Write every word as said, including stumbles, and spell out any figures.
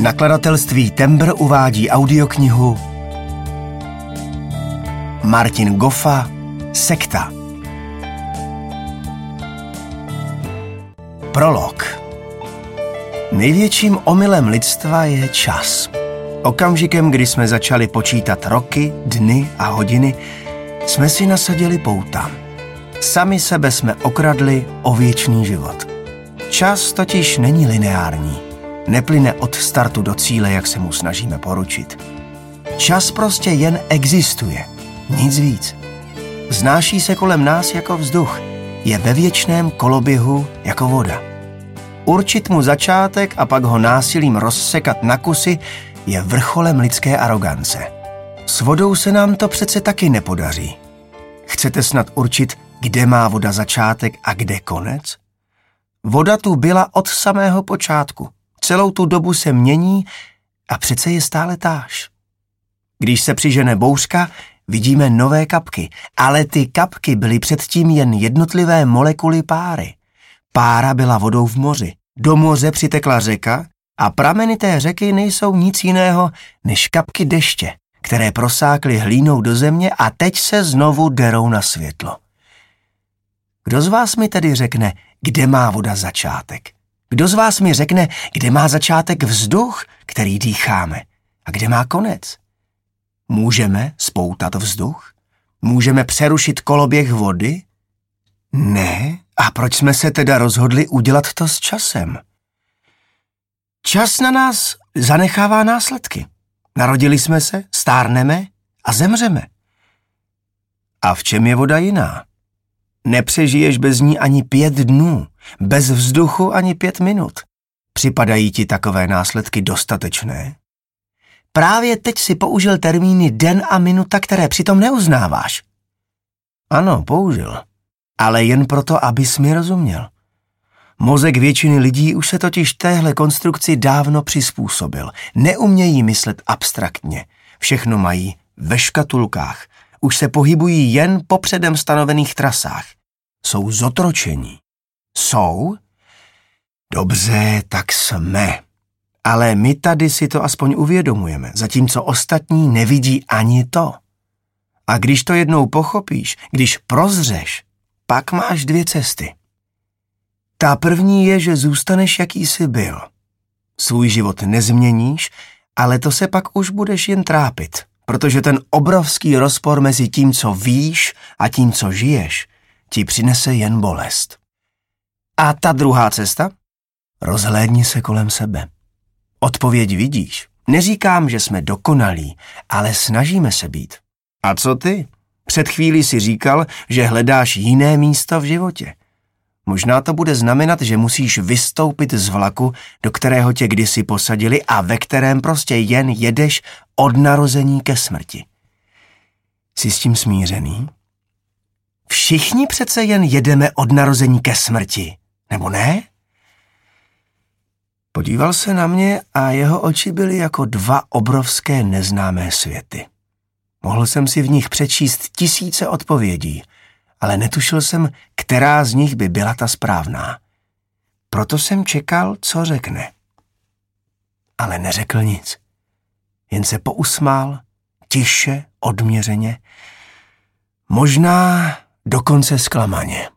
Nakladatelství Tembr uvádí audioknihu Martin Goffa Sekta. Prolog. Největším omylem lidstva je čas. Okamžikem, kdy jsme začali počítat roky, dny a hodiny, jsme si nasadili pouta. Sami sebe jsme okradli o věčný život. Čas totiž není lineární. Neplyne od startu do cíle, jak se mu snažíme poručit. Čas prostě jen existuje. Nic víc. Vznáší se kolem nás jako vzduch. Je ve věčném koloběhu jako voda. Určit mu začátek a pak ho násilím rozsekat na kusy je vrcholem lidské arogance. S vodou se nám to přece taky nepodaří. Chcete snad určit, kde má voda začátek a kde konec? Voda tu byla od samého počátku. Celou tu dobu se mění a přece je stále táž. Když se přižene bouřka, vidíme nové kapky, ale ty kapky byly předtím jen jednotlivé molekuly páry. Pára byla vodou v moři. Do moře přitekla řeka a prameny té řeky nejsou nic jiného než kapky deště, které prosákly hlínou do země a teď se znovu derou na světlo. Kdo z vás mi tedy řekne, kde má voda začátek? Kdo z vás mi řekne, kde má začátek vzduch, který dýcháme, a kde má konec? Můžeme spoutat vzduch? Můžeme přerušit koloběh vody? Ne. A proč jsme se teda rozhodli udělat to s časem? Čas na nás zanechává následky. Narodili jsme se, stárneme a zemřeme. A v čem je voda jiná? Nepřežiješ bez ní ani pět dnů, bez vzduchu ani pět minut. Připadají ti takové následky dostatečné? Právě teď si použil termíny den a minuta, které přitom neuznáváš. Ano, použil. Ale jen proto, abys mi rozuměl. Mozek většiny lidí už se totiž téhle konstrukci dávno přizpůsobil. Neumějí myslet abstraktně. Všechno mají ve škatulkách. Už se pohybují jen po předem stanovených trasách. Jsou zotročení. Jsou? Dobře, tak jsme. Ale my tady si to aspoň uvědomujeme, zatímco ostatní nevidí ani to. A když to jednou pochopíš, když prozřeš, pak máš dvě cesty. Ta první je, že zůstaneš, jaký jsi byl. Svůj život nezměníš, ale to se pak už budeš jen trápit, protože ten obrovský rozpor mezi tím, co víš a tím, co žiješ, ti přinese jen bolest. A ta druhá cesta? Rozhlédni se kolem sebe. Odpověď vidíš. Neříkám, že jsme dokonalí, ale snažíme se být. A co ty? Před chvílí si říkal, že hledáš jiné místo v životě. Možná to bude znamenat, že musíš vystoupit z vlaku, do kterého tě kdysi posadili a ve kterém prostě jen jedeš od narození ke smrti. Jsi s tím smířený? Všichni přece jen jedeme od narození ke smrti, nebo ne? Podíval se na mě a jeho oči byly jako dva obrovské neznámé světy. Mohl jsem si v nich přečíst tisíce odpovědí, ale netušil jsem, která z nich by byla ta správná. Proto jsem čekal, co řekne. Ale neřekl nic. Jen se pousmál, tiše, odměřeně, možná dokonce zklamaně.